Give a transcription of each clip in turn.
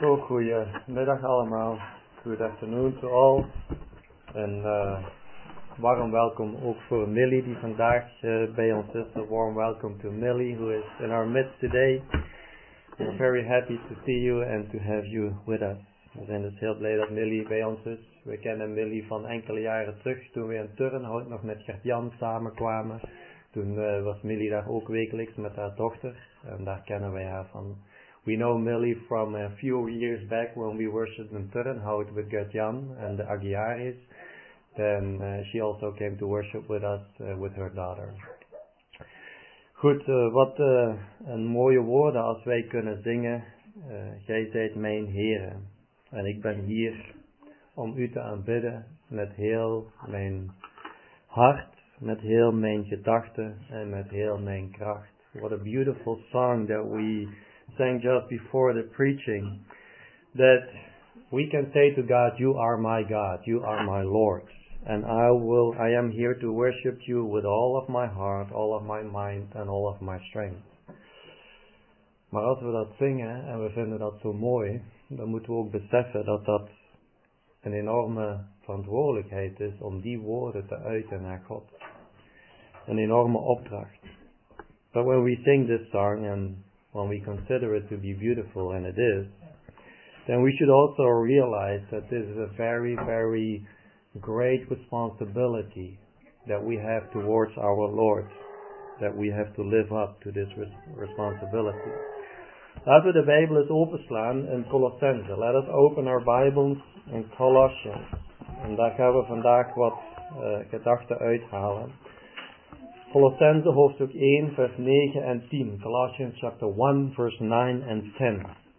Zo, goedemiddag allemaal. Good afternoon to all. En warm welkom ook voor Millie die vandaag bij ons is. A warm welcome to Millie who is in our midst today. We're very happy to see you and to have you with us. We zijn dus heel blij dat Millie bij ons is. We kennen Millie van enkele jaren terug toen we in Turnhout nog met Gert-Jan samenkwamen. Toen was Millie daar ook wekelijks met haar dochter en daar kennen wij haar van. We know Millie from a few years back when we worshipped in Turnhout with Gert-Jan and the Aguiaris. Then she also came to worship with us with her daughter. Goed, wat een mooie woorden als wij kunnen zingen. Gij zijt mijn Heere. En ik ben hier om u te aanbidden met heel mijn hart, met heel mijn gedachten en met heel mijn kracht. What a beautiful song that we sang just before the preaching. That we can say to God, you are my God, you are my Lord. And I am here to worship you with all of my heart, all of my mind and all of my strength. Maar als we dat zingen en we vinden dat zo mooi, dan moeten we ook beseffen dat dat een enorme verantwoordelijkheid is om die woorden te uiten naar God. Een enorme opdracht. But when we sing this song and when we consider it to be beautiful, and it is, then we should also realize that this is a very, very great responsibility that we have towards our Lord, that we have to live up to this responsibility. Laten we de Bijbel eens openslaan in Colossense. Let us open our Bibles in Colossians. En daar gaan we vandaag wat gedachten uithalen. Colossense hoofdstuk 1 vers 9 en 10. Colossians chapter 1 verse 9 and 10.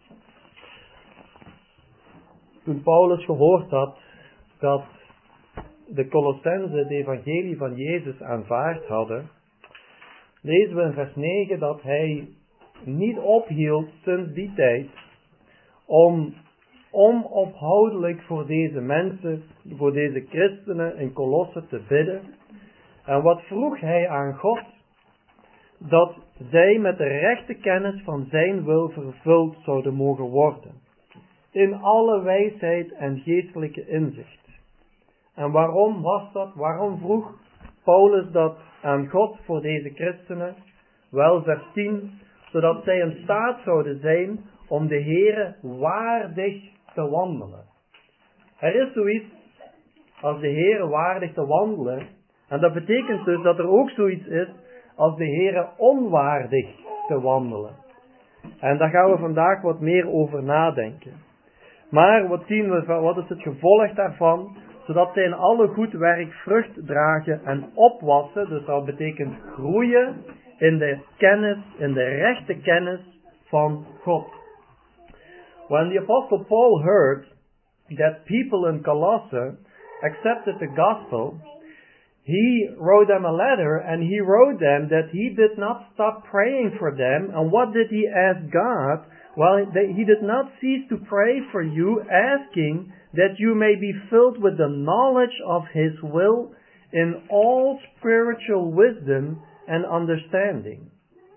Toen Paulus gehoord had dat de Colossense het evangelie van Jezus aanvaard hadden, lezen we in vers 9 dat hij niet ophield sinds die tijd om onophoudelijk voor deze mensen, voor deze christenen in Colosse te bidden. En wat vroeg hij aan God? Dat zij met de rechte kennis van zijn wil vervuld zouden mogen worden. In alle wijsheid en geestelijke inzicht. En waarom was dat? Waarom vroeg Paulus dat aan God voor deze christenen? Wel, vers 10, zodat zij in staat zouden zijn om de Heere waardig te wandelen. Er is zoiets als de Heere waardig te wandelen. En dat betekent dus dat er ook zoiets is als de Heere onwaardig te wandelen. En daar gaan we vandaag wat meer over nadenken. Maar wat zien we, wat is het gevolg daarvan? Zodat zij in alle goed werk vrucht dragen en opwassen. Dus dat betekent groeien in de kennis, in de rechte kennis van God. When the Apostle Paul heard that people in Colossae accepted the gospel, he wrote them a letter and he wrote them that he did not stop praying for them. And what did he ask God? Well, he did not cease to pray for you, asking that you may be filled with the knowledge of his will in all spiritual wisdom and understanding.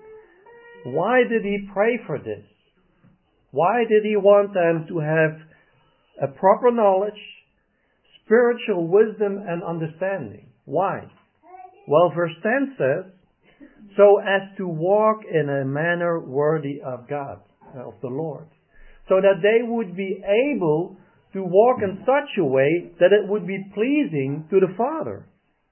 Why did he pray for this? Why did he want them to have a proper knowledge, spiritual wisdom and understanding? Why? Well, verse 10 says, so as to walk in a manner worthy of God, of the Lord. So that they would be able to walk in such a way that it would be pleasing to the Father.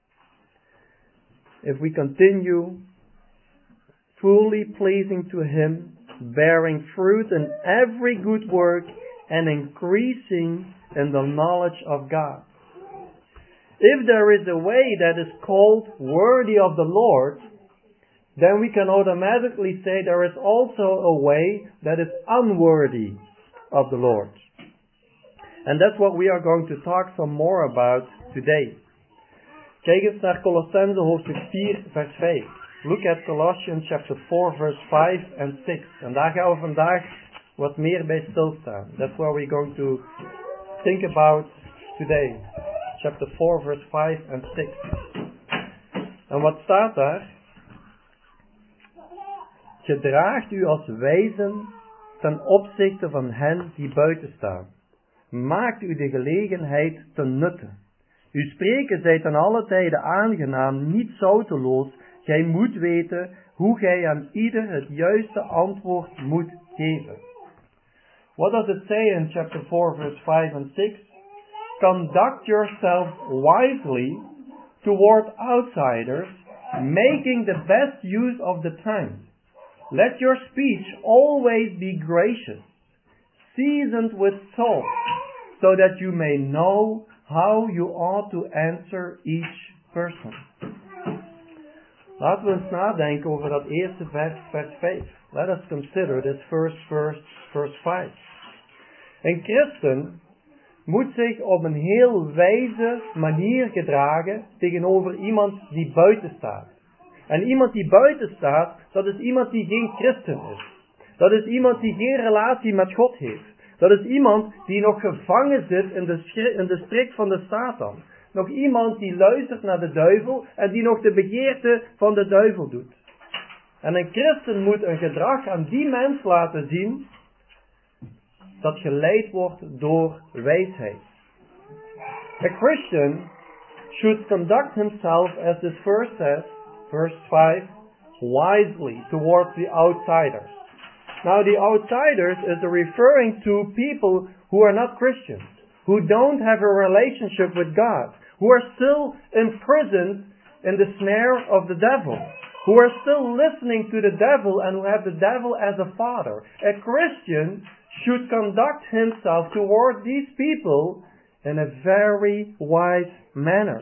If we continue fully pleasing to Him, bearing fruit in every good work and increasing in the knowledge of God. If there is a way that is called worthy of the Lord, then we can automatically say there is also a way that is unworthy of the Lord. And that's what we are going to talk some more about today. Kijk eens naar Colossense hoofdstuk 4 vers 5. Look at Colossians chapter 4 verse 5 and 6. En daar gaan we vandaag wat meer bij stilstaan. That's what we're going to think about today. Chapter 4 verse 5 and 6. En wat staat daar? Gedraagt u als wijzen ten opzichte van hen die buiten staan. Maakt u de gelegenheid ten nutte. Uw spreken zij ten alle tijden aangenaam, niet zouteloos. Gij moet weten hoe gij aan ieder het juiste antwoord moet geven. What does it say in chapter 4 verse 5 and 6? Conduct yourself wisely toward outsiders, making the best use of the time. Let your speech always be gracious, seasoned with salt, so that you may know how you ought to answer each person. Laten we eens nadenken over dat eerste vers 5. Let us consider this first verse 5. Een christen moet zich op een heel wijze manier gedragen tegenover iemand die buiten staat. En iemand die buiten staat, dat is iemand die geen christen is. Dat is iemand die geen relatie met God heeft. Dat is iemand die nog gevangen zit in de strik van de Satan. Nog iemand die luistert naar de duivel en die nog de begeerte van de duivel doet. En een christen moet een gedrag aan die mens laten zien dat geleid wordt door wijsheid. A Christian should conduct himself, as this verse says, verse 5, wisely towards the outsiders. Now the outsiders is referring to people who are not Christians, who don't have a relationship with God, who are still imprisoned in the snare of the devil, who are still listening to the devil and who have the devil as a father. A Christian should conduct himself toward these people in a very wise manner.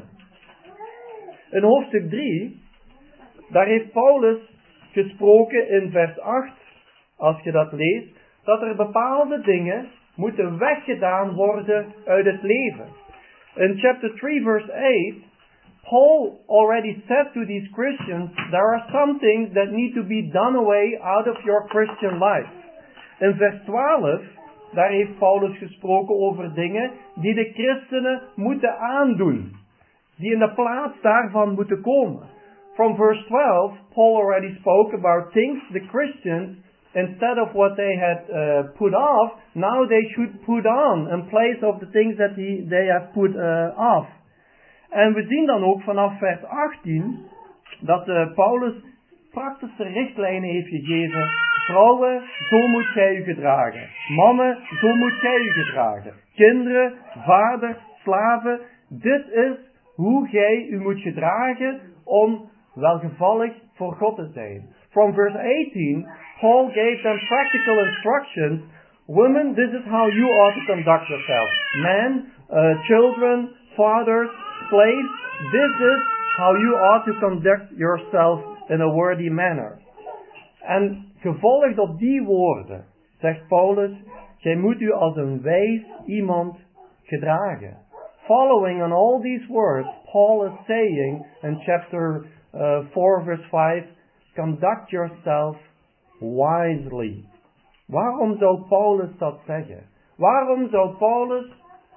In hoofdstuk 3, daar heeft Paulus gesproken in vers 8, als je dat leest, dat er bepaalde dingen moeten weggedaan worden uit het leven. In chapter 3 verse 8, Paul already said to these Christians, there are some things that need to be done away out of your Christian life. In vers 12, daar heeft Paulus gesproken over dingen die de christenen moeten aandoen. Die in de plaats daarvan moeten komen. From verse 12, Paul already spoke about things the Christians, instead of what they had put off, now they should put on in place of the things that they have put off. En we zien dan ook vanaf vers 18 dat Paulus praktische richtlijnen heeft gegeven. Vrouwen, zo moet gij u gedragen. Mannen, zo moet gij u gedragen. Kinderen, vaders, slaven. Dit is hoe gij u moet gedragen om welgevallig voor God te zijn. From verse 18, Paul gave them practical instructions. Women, this is how you ought to conduct yourself. Men, children, fathers, slaves, this is how you ought to conduct yourself in a worthy manner. En gevolgd op die woorden, zegt Paulus, gij moet u als een wijs iemand gedragen. Following on all these words, Paul is saying in chapter 4 verse 5, conduct yourself wisely. Waarom zou Paulus dat zeggen? Waarom zou Paulus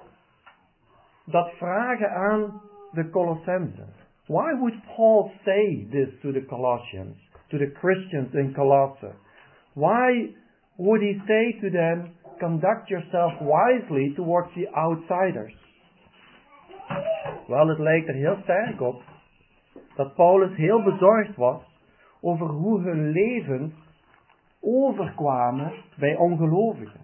dat vragen aan de Colossenzen? Why would Paul say this to the Colossians, to the Christians in Colossae? Why would he say to them, conduct yourself wisely towards the outsiders? Wel, het lijkt er heel sterk op dat Paulus heel bezorgd was over hoe hun levens overkwamen bij ongelovigen.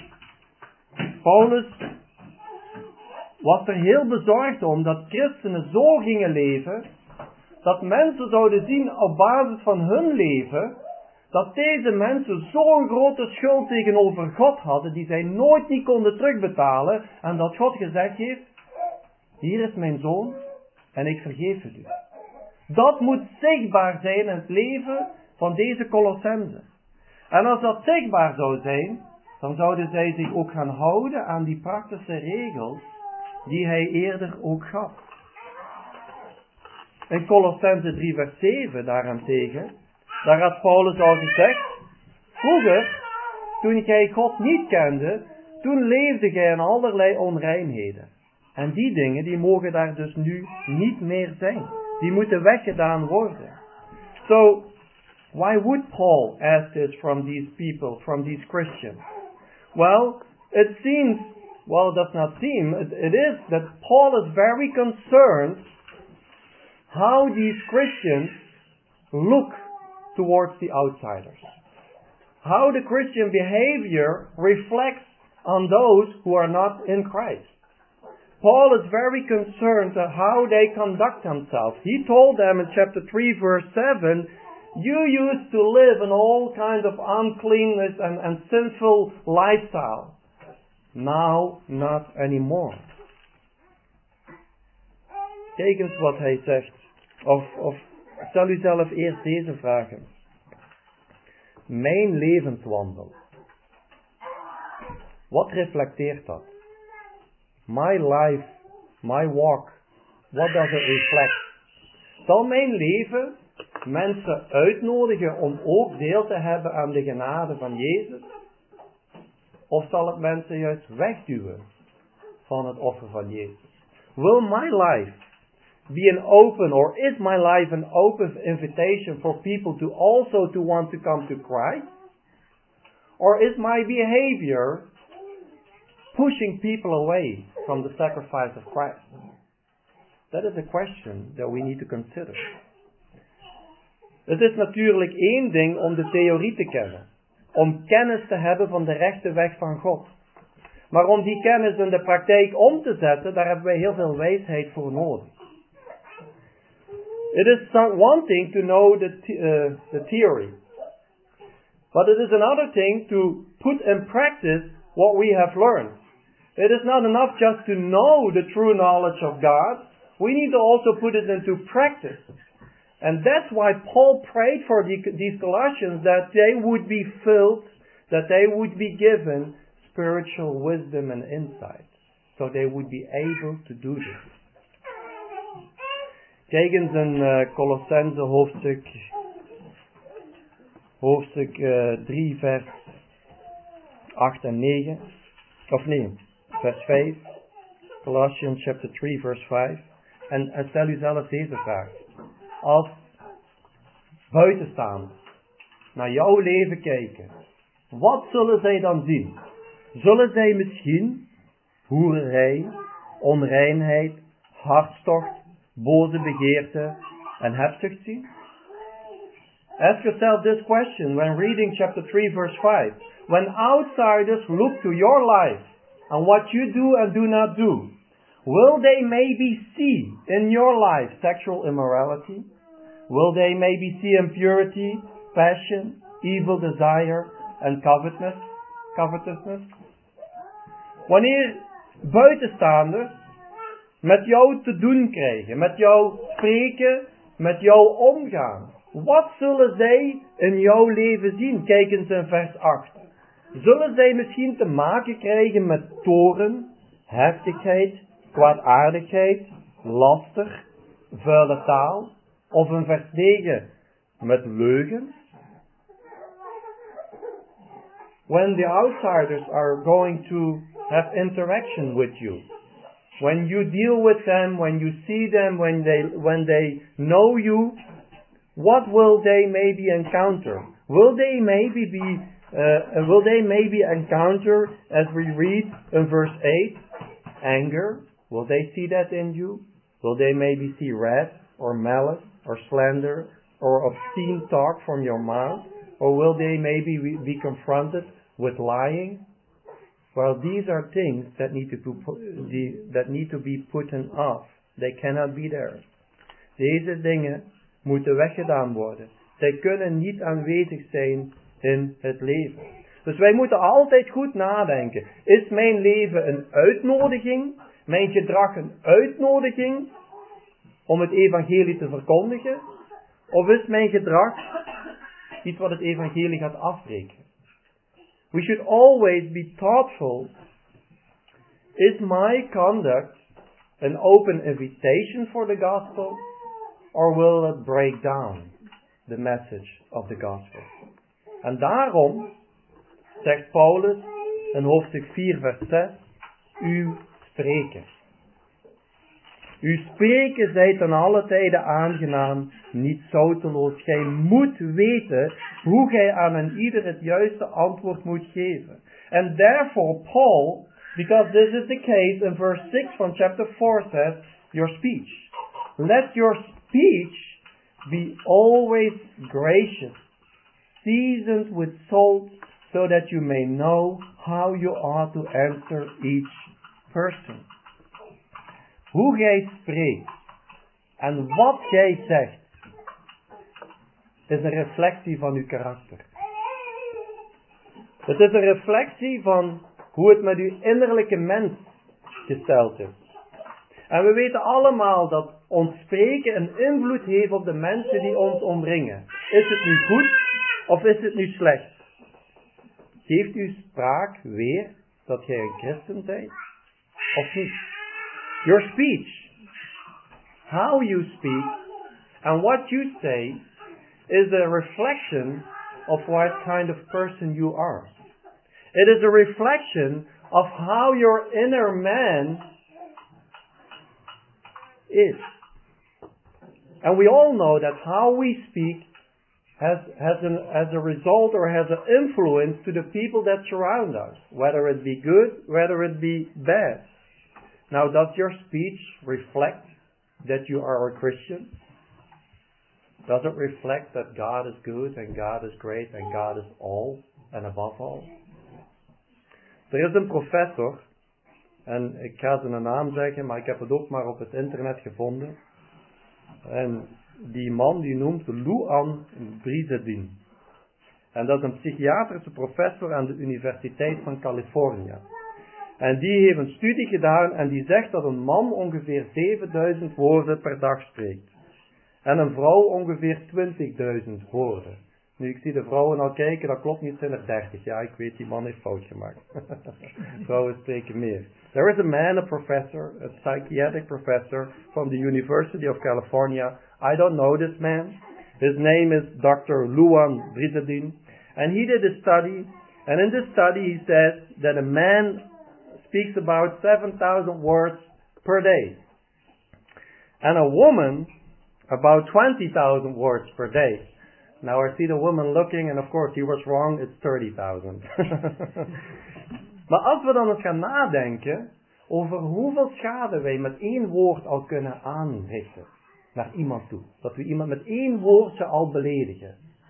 Paulus was er heel bezorgd om dat christenen zo gingen leven, dat mensen zouden zien op basis van hun leven, dat deze mensen zo'n grote schuld tegenover God hadden, die zij nooit niet konden terugbetalen, en dat God gezegd heeft, hier is mijn zoon, en ik vergeef het u. Dat moet zichtbaar zijn in het leven van deze Colossenzen. En als dat zichtbaar zou zijn, dan zouden zij zich ook gaan houden aan die praktische regels die hij eerder ook gaf. In Colossenzen 3 vers 7 daarentegen, daar had Paulus al gezegd, vroeger, toen jij God niet kende, toen leefde gij in allerlei onreinheden. En die dingen, die mogen daar dus nu niet meer zijn. Die moeten weggedaan worden. So, Why would Paul ask this from these people, from these Christians? Well, it seems, well, it does not seem, it is that Paul is very concerned how these Christians look towards the outsiders. How the Christian behavior reflects on those who are not in Christ. Paul is very concerned at how they conduct themselves. He told them in chapter 3 verse 7, you used to live in all kinds of uncleanness and sinful lifestyle. Now, not anymore. Kijk eens wat hij zegt. Of stel u zelf eerst deze vragen. Mijn levenswandel. Wat reflecteert dat? My life, my walk. What does it reflect? Zal mijn leven mensen uitnodigen om ook deel te hebben aan de genade van Jezus? Of zal het mensen juist wegduwen van het offer van Jezus? Will my life be an open, or is my life an open invitation for people to also to want to come to Christ? Or is my behavior pushing people away from the sacrifice of Christ? That is a question that we need to consider. Het is natuurlijk één ding om de theorie te kennen. Om kennis te hebben van de rechte weg van God. Maar om die kennis in de praktijk om te zetten, daar hebben wij heel veel wijsheid voor nodig. It is one thing to know the theory. But it is another thing to put in practice what we have learned. It is not enough just to know the true knowledge of God. We need to also put it into practice. And that's why Paul prayed for these Colossians, that they would be filled, that they would be given spiritual wisdom and insight. So they would be able to do this. Kijk eens in Colossense hoofdstuk 3 vers 8 en 9. Of nee, vers 5. Colossians chapter 3 verse 5. En stel u zelf deze vraag. Als buitenstaanders naar jouw leven kijken, wat zullen zij dan zien? Zullen zij misschien hoererij, onreinheid, hartstocht, boze begeerte en hebzucht zien? Ask yourself this question when reading chapter 3 verse 5. When outsiders look to your life and what you do and do not do, will they maybe see in your life sexual immorality? Will they maybe see impurity, passion, evil desire and covetousness? Wanneer buitenstaanders met jou te doen krijgen, met jou spreken, met jou omgaan, wat zullen zij in jouw leven zien? Kijk eens in vers 8. Zullen zij misschien te maken krijgen met toorn, heftigheid, kwaadaardigheid, laster, vuile taal? Of in vers 9 met leugens? When the outsiders are going to have interaction with you, when you deal with them, when you see them, when they know you, what will they maybe encounter? Will they maybe encounter, as we read in verse 8, anger? Will they see that in you? Will they maybe see wrath or malice or slander or obscene talk from your mouth? Or will they maybe be confronted with lying? Well, these are things that need to be put off. They cannot be there. Deze dingen moeten weggedaan worden. Zij kunnen niet aanwezig zijn in het leven. Dus wij moeten altijd goed nadenken. Is mijn leven een uitnodiging? Mijn gedrag een uitnodiging om het evangelie te verkondigen? Of is mijn gedrag iets wat het evangelie gaat afbreken? We should always be thoughtful. Is my conduct an open invitation for the gospel? Or will it break down the message of the gospel? En daarom zegt Paulus in hoofdstuk 4 vers 6, uw spreken. Uw spreken zij ten alle tijden aangenaam, niet zouteloos. Gij moet weten hoe gij aan een ieder het juiste antwoord moet geven. And therefore Paul, because this is the case, in verse 6 from chapter 4 says, your speech. Let your speech be always gracious, seasoned with salt, so that you may know how you ought to answer each person. Hoe gij spreekt en wat gij zegt, is een reflectie van uw karakter. Het is een reflectie van hoe het met uw innerlijke mens gesteld is. En we weten allemaal dat ons spreken een invloed heeft op de mensen die ons omringen. Is het nu goed of is het nu slecht? Geeft uw spraak weer dat gij een christen bent of niet? Your speech, how you speak and what you say is a reflection of what kind of person you are. It is a reflection of how your inner man is. And we all know that how we speak has a result or has an influence to the people that surround us, whether it be good, whether it be bad. Now, does your speech reflect that you are a Christian? Does it reflect that God is good and God is great and God is all and above all? Er is een professor, en ik ga zijn naam zeggen, maar ik heb het ook maar op het internet gevonden. En die man die noemt Luan Brizendine. En dat is een psychiatrische professor aan de Universiteit van Californië. En die heeft een studie gedaan en die zegt dat een man ongeveer 7000 woorden per dag spreekt. En een vrouw ongeveer 20.000 woorden. Nu, ik zie de vrouwen al kijken, dat klopt niet, zijn er 30. Ja, ik weet, die man heeft fout gemaakt. Vrouwen spreken meer. There is a man, a professor, a psychiatric professor from the University of California. I don't know this man. His name is Dr. Luan Brizendine. And he did a study. And in this study he says that a man speaks about 7,000 words per day. And a woman about 20,000 words per day. Now I see the woman looking and of course he was wrong, it's 30,000. Maar als we dan eens gaan nadenken over hoeveel schade wij met één woord al kunnen aanrichten naar iemand toe. Dat we iemand met één woordje al beledigen.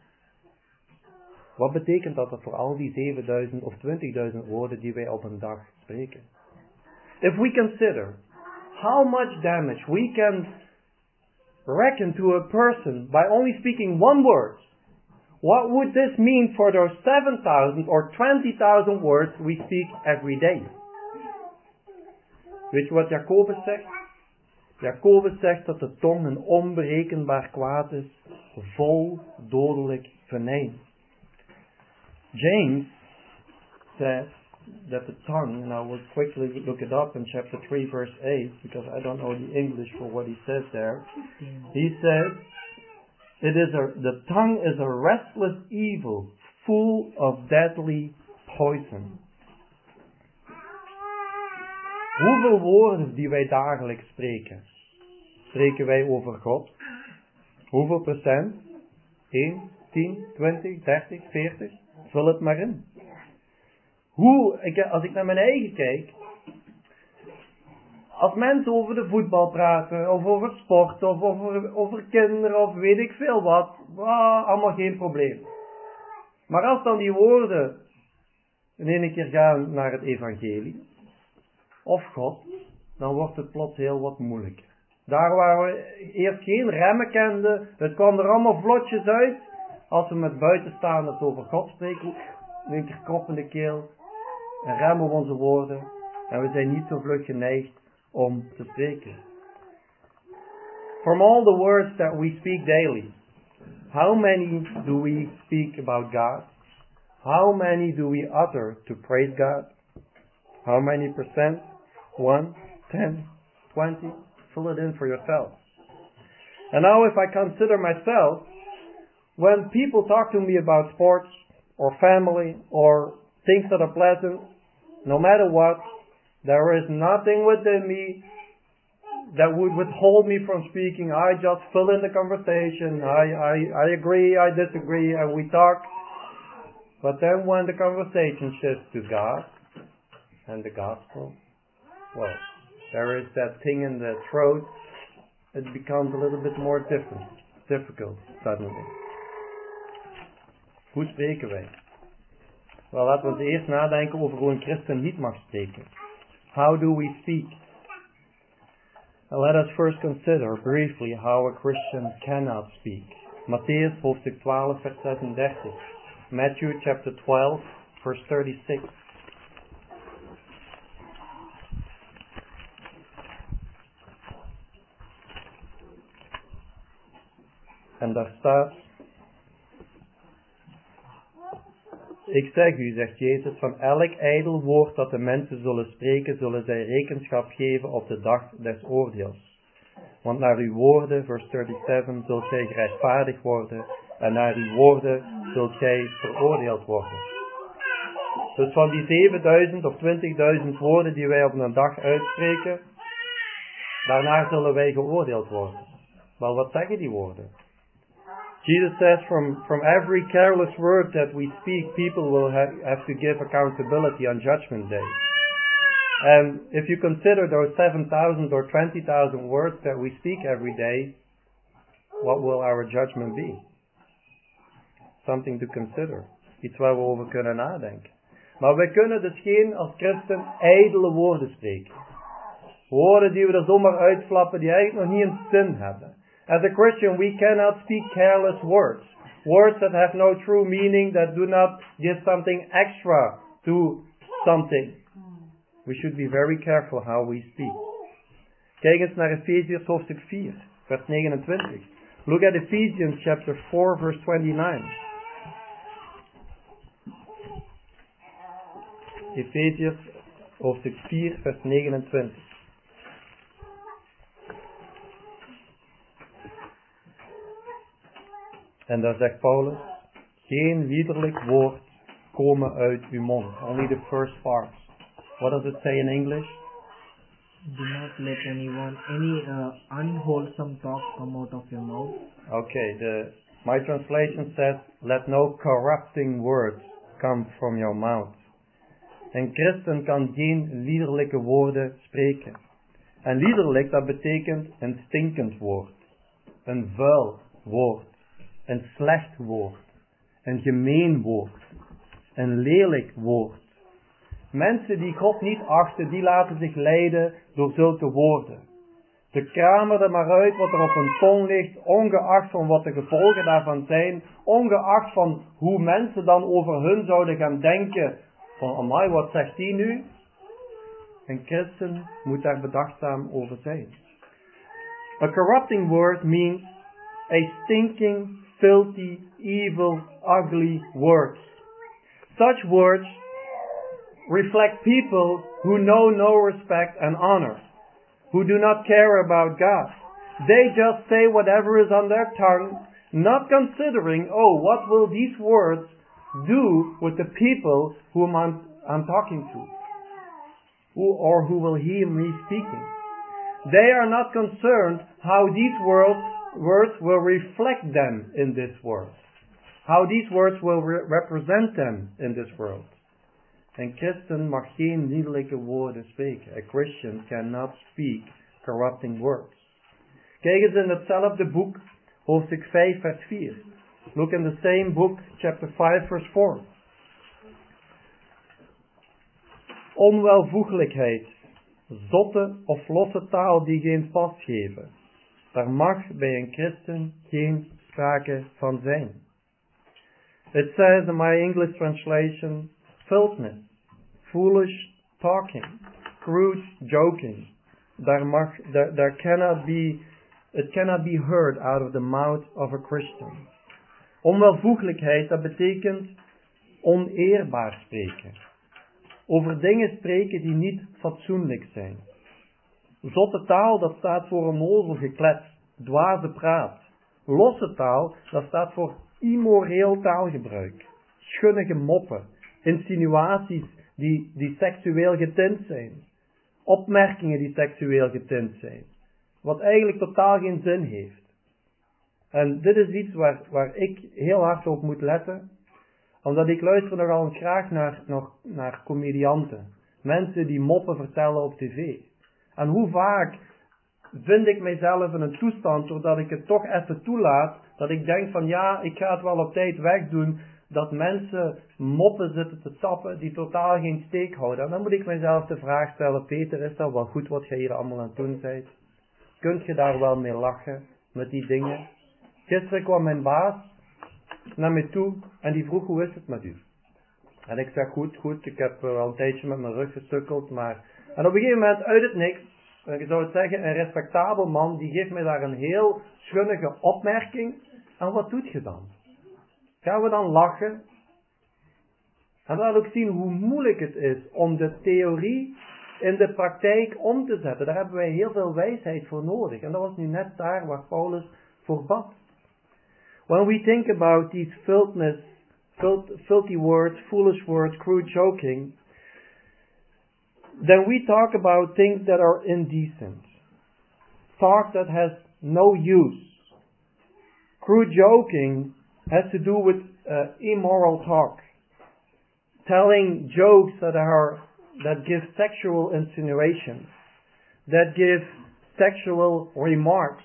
Wat betekent dat voor al die 7.000 of 20.000 woorden die wij op een dag spreken? If we consider how much damage we can reckon to a person by only speaking one word, what would this mean for those 7,000 or 20,000 words we speak every day? Weet je wat Jacobus zegt? Jacobus zegt dat de tong een onberekenbaar kwaad is, vol dodelijk venijn. James says that the tongue, and I will quickly look it up in chapter 3 verse 8, because I don't know the English for what he says there. He says, the tongue is a restless evil, full of deadly poison. Hoeveel woorden die wij dagelijks spreken? Spreken wij over God? Hoeveel procent? 1, 10, 20, 30, 40? Vul het maar in. Als ik naar mijn eigen kijk, als mensen over de voetbal praten, of over sport, of over kinderen, of weet ik veel wat, allemaal geen probleem. Maar als dan die woorden in één keer gaan naar het evangelie, of God, dan wordt het plots heel wat moeilijker. Daar waar we eerst geen remmen kenden, het kwam er allemaal vlotjes uit, als we met buitenstaanders over God spreken, in één keer krop in de keel, en remmen we onze woorden, en we zijn niet zo vlug geneigd om te spreken. From all the words that we speak daily, how many do we speak about God? How many do we utter to praise God? How many percent? 1, 10, 20? Fill it in for yourself. And now if I consider myself, when people talk to me about sports or family or things that are pleasant, no matter what, there is nothing within me that would withhold me from speaking. I just fill in the conversation. I agree, I disagree, and we talk. But then when the conversation shifts to God and the gospel, well, there is that thing in the throat. It becomes a little bit more difficult suddenly. Hoe spreken wij? Wel, laten we eerst nadenken over hoe een christen niet mag spreken. How do we speak? And let us first consider briefly how a Christian cannot speak. Matthäus hoofdstuk 12 vers 36. Matthew chapter 12 verse 36. En daar staat: Ik zeg u, zegt Jezus, van elk ijdel woord dat de mensen zullen spreken, zullen zij rekenschap geven op de dag des oordeels. Want naar uw woorden, vers 37, zult gij gerechtvaardigd worden, en naar uw woorden zult gij veroordeeld worden. Dus van die 7000 of 20.000 woorden die wij op een dag uitspreken, daarna zullen wij geoordeeld worden. Maar wat zeggen die woorden? Jesus says from every careless word that we speak, people will have to give accountability on Judgment Day. And if you consider those 7,000 or 20,000 words that we speak every day, what will our judgment be? Something to consider. Iets waar we over kunnen nadenken. Maar we kunnen dus geen als christen ijdele woorden spreken. Woorden die we er zomaar uitflappen, die eigenlijk nog niet een zin hebben. As a Christian, we cannot speak careless words. Words that have no true meaning, that do not give something extra to something. We should be very careful how we speak. Kijk eens naar Ephesians hoofdstuk 4, vers 29. Look at Ephesians chapter 4, verse 29. Ephesians hoofdstuk 4, vers 29. En daar zegt Paulus: geen liederlijk woord komen uit uw mond. Only the first parts. What does it say in English? Do not let any unwholesome talk come out of your mouth. Okay, my translation says, let no corrupting words come from your mouth. Een christen kan geen liederlijke woorden spreken. En liederlijk, dat betekent een stinkend woord. Een vuil woord. Een slecht woord. Een gemeen woord. Een lelijk woord. Mensen die God niet achten, die laten zich leiden door zulke woorden. Ze kramen er maar uit wat er op hun tong ligt, ongeacht van wat de gevolgen daarvan zijn, ongeacht van hoe mensen dan over hun zouden gaan denken, van amai, wat zegt die nu? Een christen moet daar bedachtzaam over zijn. A corrupting word means a stinking, filthy, evil, ugly word. Such words reflect people who know no respect and honor, who do not care about God. They just say whatever is on their tongue, not considering, oh, what will these words do with the people whom I'm talking to, who will hear me speaking. They are not concerned how these words will reflect them in this world, how these words will represent them in this world. Een christen mag geen liederlijke woorden spreken. A Christian cannot speak corrupting words. Kijk eens in hetzelfde boek, hoofdstuk 5, vers 4. Look in the same book, chapter 5, verse 4. Onwelvoeglijkheid, zotte of losse taal die geen pas geven. Daar mag bij een christen geen sprake van zijn. It says in my English translation, filthiness, foolish talking, crude joking. It cannot be heard out of the mouth of a Christian. Onwelvoeglijkheid, dat betekent oneerbaar spreken. Over dingen spreken die niet fatsoenlijk zijn. Zotte taal, dat staat voor onnozel geklets, dwaze praat. Losse taal, dat staat voor immoreel taalgebruik. Schunnige moppen, insinuaties die seksueel getint zijn. Opmerkingen die seksueel getint zijn. wat eigenlijk totaal geen zin heeft. En dit is iets waar ik heel hard op moet letten, omdat ik luister nogal eens graag naar comedianten. Mensen die moppen vertellen op tv. En hoe vaak vind ik mijzelf in een toestand, doordat ik het toch even toelaat, dat ik denk van ja, ik ga het wel op tijd wegdoen, dat mensen moppen zitten te tappen die totaal geen steek houden. En dan moet ik mijzelf de vraag stellen, Peter, is dat wel goed wat jij hier allemaal aan het doen bent? Kunt je daar wel mee lachen, met die dingen? Gisteren kwam mijn baas naar mij toe en die vroeg, hoe is het met u? En ik zeg, goed, ik heb wel een tijdje met mijn rug gestukkeld, maar... En op een gegeven moment, uit het niks, ik zou het zeggen, een respectabel man, die geeft mij daar een heel schunnige opmerking. En wat doet je dan? Gaan we dan lachen? En laat ook zien hoe moeilijk het is om de theorie in de praktijk om te zetten. Daar hebben wij heel veel wijsheid voor nodig. En dat was nu net daar waar Paulus voor bad. When we think about these filthy words, foolish words, crude joking, then we talk about things that are indecent. Talk that has no use. Crude joking has to do with immoral talk. Telling jokes that give sexual insinuations, that give sexual remarks.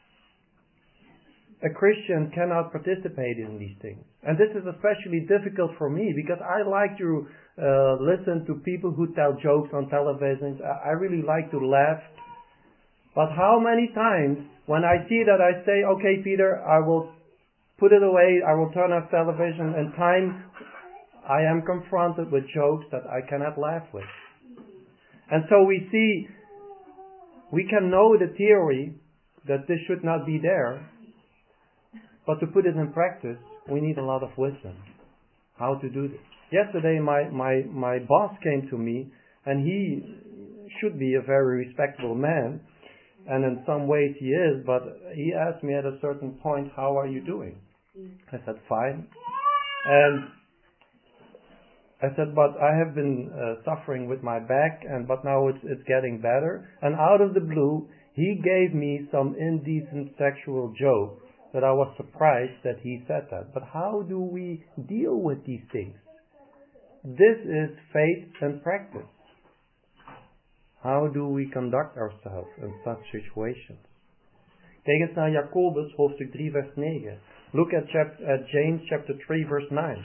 A Christian cannot participate in these things. And this is especially difficult for me because I like to listen to people who tell jokes on television. I really like to laugh. But how many times when I see that I say, okay Peter, I will put it away, I will turn off television, and time I am confronted with jokes that I cannot laugh with. And so we see, we can know the theory that this should not be there, but to put it in practice, we need a lot of wisdom. How to do this. Yesterday my boss came to me, and he should be a very respectable man, and in some ways he is, but he asked me at a certain point, how are you doing? I said, fine. And I said, but I have been suffering with my back, but now it's getting better. And out of the blue, he gave me some indecent sexual joke that I was surprised that he said that. But how do we deal with these things? This is faith and practice. How do we conduct ourselves in such situations? Kijk eens naar Jacobus, hoofdstuk 3, vers 9. Look at James chapter 3, verse 9.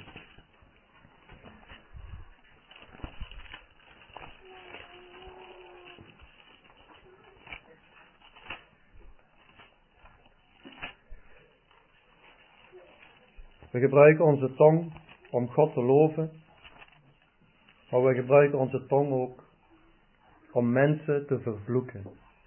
We gebruiken onze tong om God te loven, maar we gebruiken onze tong ook om mensen te vervloeken.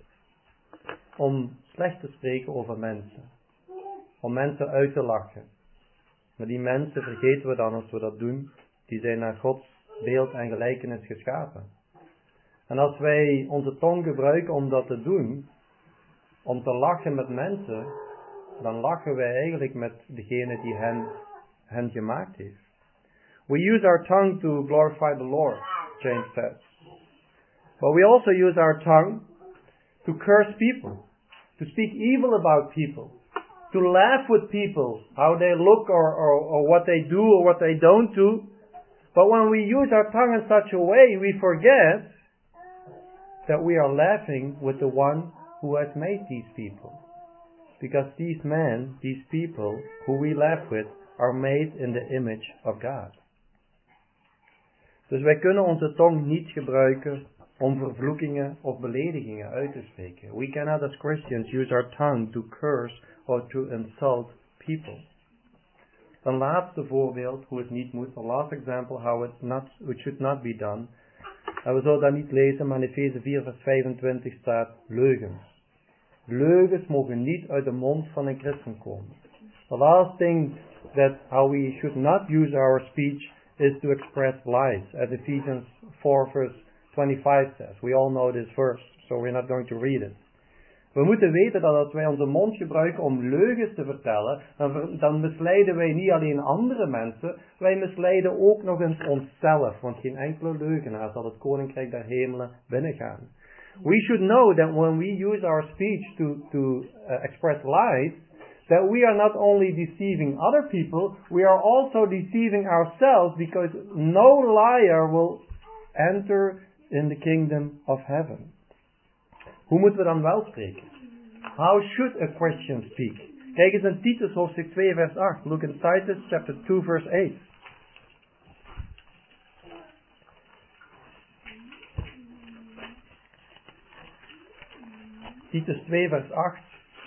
Om slecht te spreken over mensen. Om mensen uit te lachen. Maar die mensen vergeten we dan als we dat doen, die zijn naar Gods beeld en gelijkenis geschapen. En als wij onze tong gebruiken om dat te doen, om te lachen met mensen, dan lachen wij eigenlijk met degene die hen gemaakt heeft. We use our tongue to glorify the Lord, James says. But we also use our tongue to curse people, to speak evil about people, to laugh with people, how they look or what they do or what they don't do. But when we use our tongue in such a way, we forget that we are laughing with the one who has made these people. Because these men, these people who we laugh with, are made in the image of God. Dus wij kunnen onze tong niet gebruiken om vervloekingen of beledigingen uit te spreken. We cannot as Christians use our tongue to curse or to insult people. Een laatste voorbeeld hoe het niet moet. A last example how it should not be done. En we zullen dat niet lezen, maar in Efeze 4 vers 25 staat leugens. Leugens mogen niet uit de mond van een christen komen. The last thing that how we should not use our speech is to express lies. As Ephesians 4 verse 25 says. We all know this verse, so we're not going to read it. We moeten weten dat als wij onze mond gebruiken om leugens te vertellen, dan misleiden wij niet alleen andere mensen, wij misleiden ook nog eens onszelf. Want geen enkele leugenaar zal het koninkrijk der hemelen binnengaan. We should know that when we use our speech to express lies, that we are not only deceiving other people, we are also deceiving ourselves, because no liar will enter in the kingdom of heaven. Hoe moeten we dan wel spreken? How should a Christian speak? Kijk eens in Titus hoofdstuk 2 vers 8. Look in Titus chapter 2 verse 8. Titus 2 vers 8.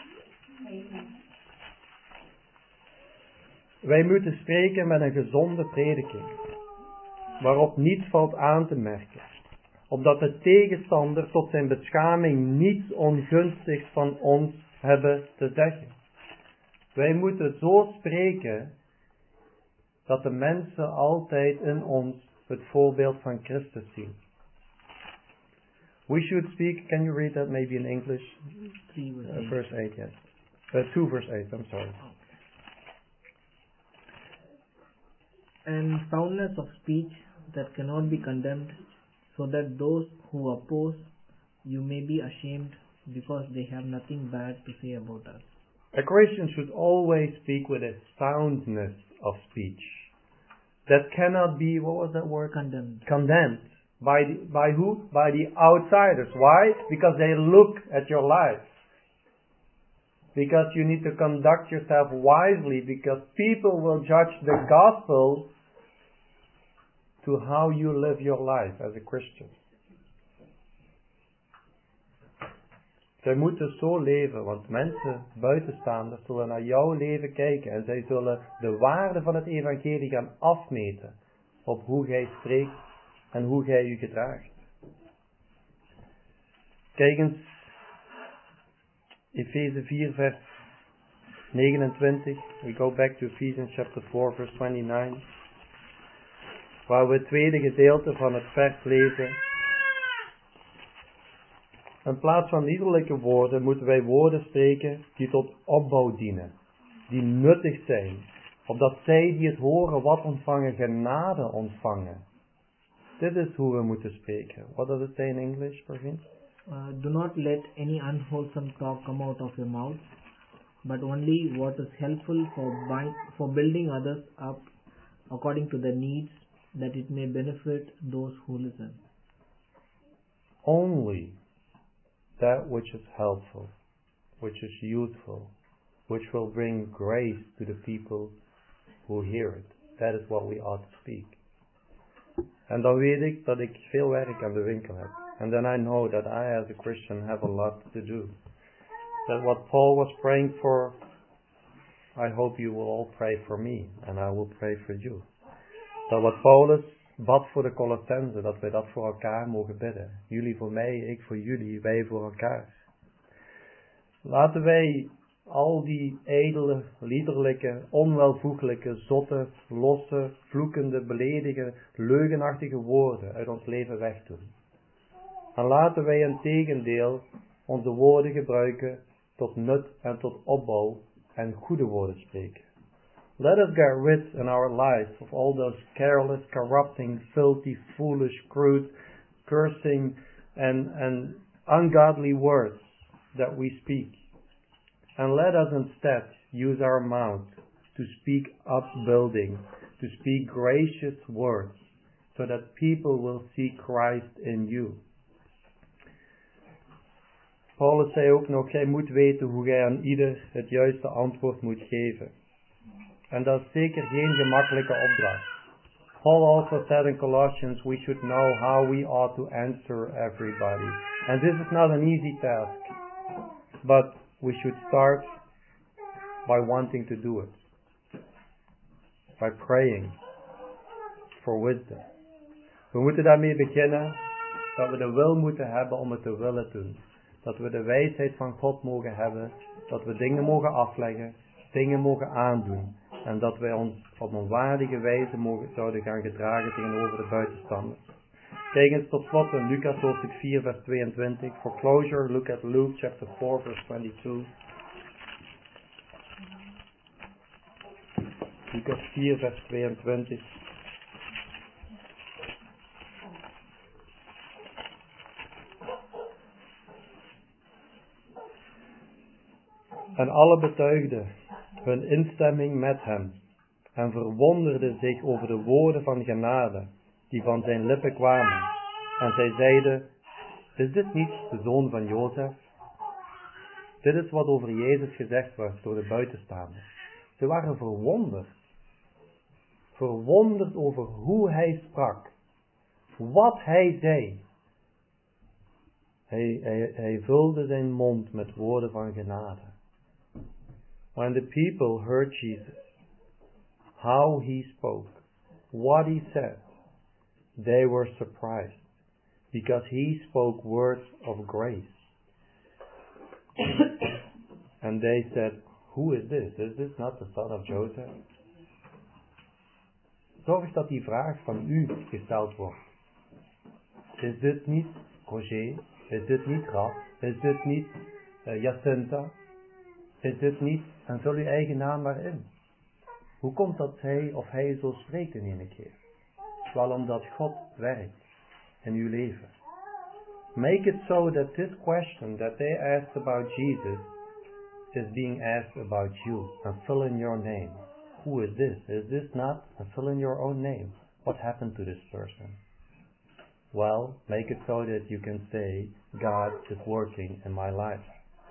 Wij moeten spreken met een gezonde prediking, waarop niets valt aan te merken, opdat de tegenstander tot zijn beschaming niets ongunstigs van ons hebben te zeggen. Wij moeten zo spreken dat de mensen altijd in ons het voorbeeld van Christus zien. We should speak, can you read that maybe in English? 3 verse 8, yes. 2 verse 8, I'm sorry. And soundness of speech that cannot be condemned, so that those who oppose you may be ashamed, because they have nothing bad to say about us. A Christian should always speak with a soundness of speech that cannot be, what was that word? Condemned. By who? By the outsiders. Why? Because they look at your life. Because you need to conduct yourself wisely, because people will judge the gospel to how you live your life as a Christian. Zij moeten zo leven, want mensen, buitenstaanders, zullen naar jouw leven kijken en zij zullen de waarde van het evangelie gaan afmeten op hoe jij spreekt en hoe jij je gedraagt. Kijk eens, Efeze 4 vers 29. We go back to Ephesians chapter 4 verse 29. Waar we het tweede gedeelte van het vers lezen. In plaats van liederlijke woorden moeten wij woorden spreken die tot opbouw dienen. Die nuttig zijn. Opdat zij die het horen wat ontvangen, genade ontvangen. Dit is hoe we moeten spreken. What does it say in English, Praveen? Do not let any unwholesome talk come out of your mouth, but only what is helpful for building others up according to their needs, that it may benefit those who listen. Only that which is helpful, which is useful, which will bring grace to the people who hear it. That is what we ought to speak. En dan weet ik dat ik veel werk aan de winkel heb. And then I know that I as a Christian have a lot to do. That what Paul was praying for, I hope you will all pray for me. And I will pray for you. Dat wat Paulus bad voor de Colossenzen, dat wij dat voor elkaar mogen bidden. Jullie voor mij, ik voor jullie, wij voor elkaar. Laten wij al die edele, liederlijke, onwelvoeglijke, zotte, losse, vloekende, beledigende, leugenachtige woorden uit ons leven wegdoen. En laten wij in tegendeel onze woorden gebruiken tot nut en tot opbouw en goede woorden spreken. Let us get rid in our lives of all those careless, corrupting, filthy, foolish, crude, cursing and ungodly words that we speak. And let us instead use our mouth to speak upbuilding, to speak gracious words, so that people will see Christ in you. Paulus zei ook nog, jij moet weten hoe jij aan ieder het juiste antwoord moet geven. En dat is zeker geen gemakkelijke opdracht. Paul also said in Colossians, we should know how we ought to answer everybody. And this is not an easy task. But we should start by wanting to do it. By praying for wisdom. We moeten daarmee beginnen dat we de wil moeten hebben om het te willen doen. Dat we de wijsheid van God mogen hebben. Dat we dingen mogen afleggen. Dingen mogen aandoen. En dat wij ons op een waardige wijze zouden gaan gedragen tegenover de buitenstanders. Kijk eens tot slot in Lucas hoofdstuk 4 vers 22. For closure, look at Luke chapter 4 verse 22. Lucas 4 vers 22. En alle betuigden hun instemming met hem en verwonderden zich over de woorden van genade die van zijn lippen kwamen. En zij zeiden, is dit niet de zoon van Jozef? Dit is wat over Jezus gezegd werd door de buitenstaanders. Ze waren verwonderd. Verwonderd over hoe hij sprak. Wat hij zei. Hij vulde zijn mond met woorden van genade. When the people heard Jesus, how he spoke, what he said, they were surprised, because he spoke words of grace. And they said, who is this? Is this not the son of Joseph? Zorg dat die vraag van u gesteld wordt. Is dit niet Roger? Is dit niet Raf? Is dit niet Jacinta? Is dit niet? En vul uw eigen naam maar in. Hoe komt dat zij of hij zo spreekt in ene keer? Wel omdat God werkt in uw leven. Make it so that this question that they asked about Jesus is being asked about you. And fill in your name. Who is this? Is this not? And fill in your own name. What happened to this person? Well, make it so that you can say, God is working in my life.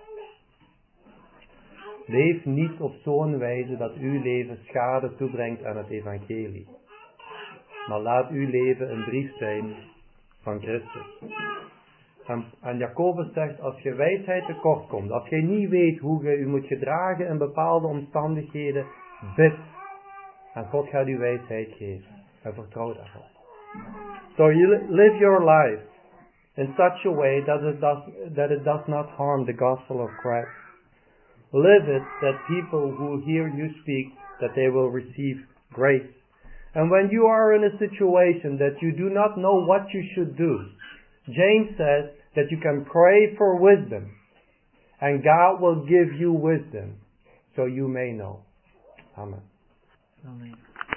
Leef niet op zo'n wijze dat uw leven schade toebrengt aan het evangelie. Maar laat uw leven een brief zijn van Christus. En Jacobus zegt, als je wijsheid tekort komt, als je niet weet hoe je u moet gedragen in bepaalde omstandigheden, bid. En God gaat u wijsheid geven. En vertrouw daarop. So you live your life in such a way that it does not harm the gospel of Christ. Live it that people who hear you speak, that they will receive grace. And when you are in a situation that you do not know what you should do, James says that you can pray for wisdom, and God will give you wisdom, so you may know. Amen. Amen.